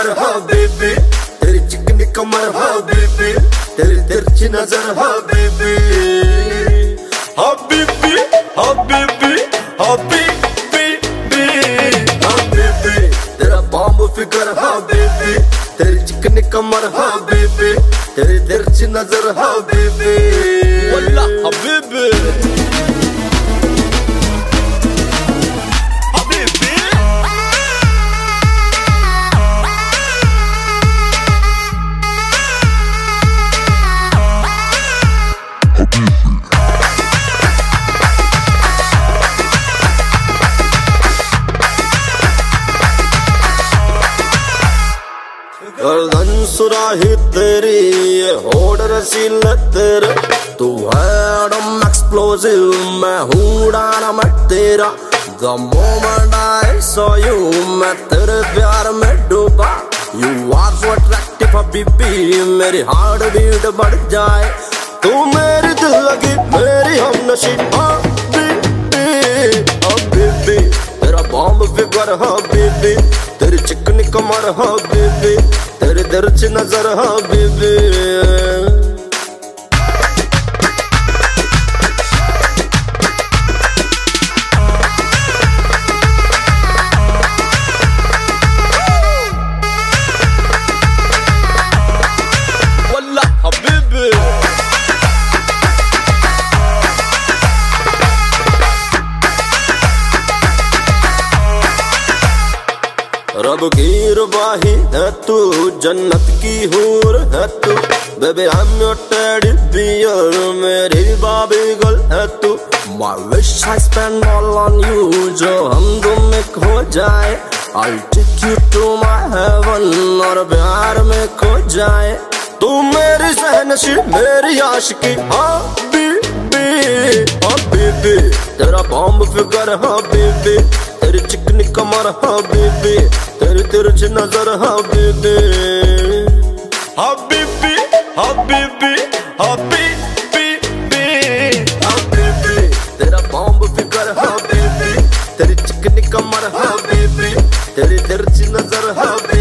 हबीबी, तेरी चिकनी कमर हबीबी, तेरी तिरछी नजर हबीबी, हबीबी हबीबी हबीबी हबीबी, तेरा बॉम्ब फिगर हबीबी, तेरी चिकनी कमर हबीबी, तेरी तिरछी नजर हबीबी, वल्ला हबीबी। गर्दन सुराही तेरी, ये होड़ रसीला तेरा, तू है एटम एक्सप्लोसिव, मैं हूँ डायनामाइट तेरा। The moment I saw you, मैं तेरे प्यार में डूबा। You are so attractive Habibi, मेरी हार्ट बीट बढ़ जाए। तू मेरी दिल लगी, मेरी हमनशी हबीबी हबीबी, तेरा बॉम्ब फिगर हबीबी, तेरी चिकनी कमर हबीबी, तेरी तिरछी नजर हबीबी। वल्ला हबीबी। रब की रुबाही है तू, जन्नत की हूर है तू, baby I am your teddy bear, मेरी बाबी गर्ल है तू। My wish I spend all on you, जो हम तुम एक हो जाए। I'll take you to my heaven, और प्यार में खो जाए। तू मेरी सहनशी, मेरी आशिकी हबीबी हबीबी, तेरा बॉम्ब फिगर हबीबी, तेरी चिकनी कमर हबीबी, तेरी तिरछी नजर हबीबी, हबीबी हबीबी हबीबी हबीबी, तेरा बॉम्ब फिगर हबीबी, तेरी चिकनी कमर हबीबी, तेरी तिरछी नजर हबीबी।